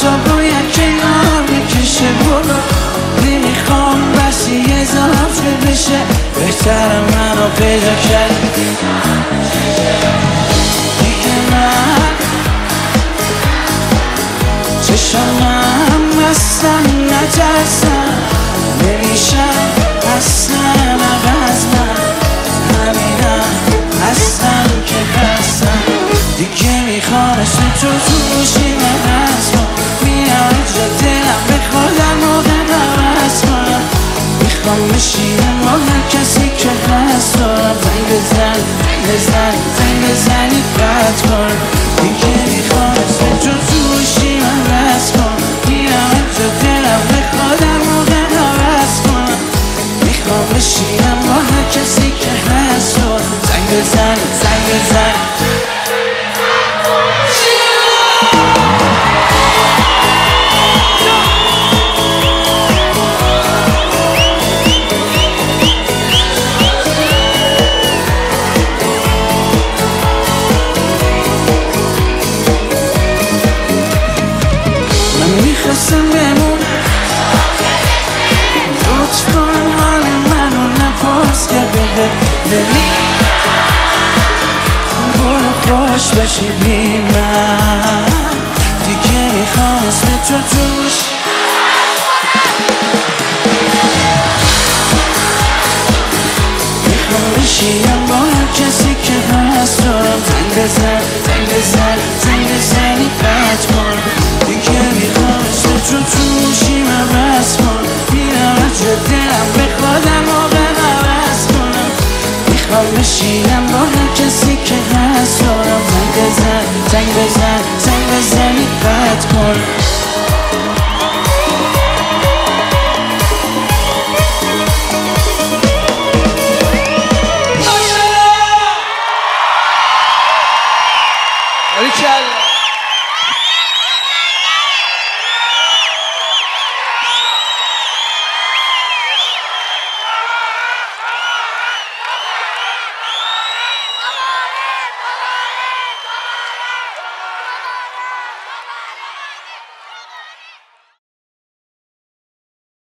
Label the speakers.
Speaker 1: تو باید کنار بکشه برو نمیخوام بسی اضافه بشه بهتر منو پیدا کرد دیگه من چشمم اصلا نترسم نمیشم اصلا عوض من همینم هستم که هستم دیگه میخوام اسم تو توشی من هستم میام جا دلم بخوادم موقع عوض کنم میخوام بشینم با هر کسی که هست دارم زنگ بزن زنگ بزنی قطع کن دیگه میخوام اسم تو توشی من هست کن میام جا دلم بخوادم موقع عوض کنم میخوام بشینم با هر کسی که هست دارم زنگ بزن میخواستم بمون لطف کن حال منو نپرس که ببین برو خوش بشی بی من دیگه میخوام اسم تو توش میخوام بشیم با هر کسی که هست دارم زنگ بزنی قطع کن دیگه میخوام اسم تو توشیم عوض کن میرم از جا دلم بخوادم موقع عوض کنم میخوام بشینم با هر کسی که هست دارم زنگ بزنی قطع کن
Speaker 2: باریکلا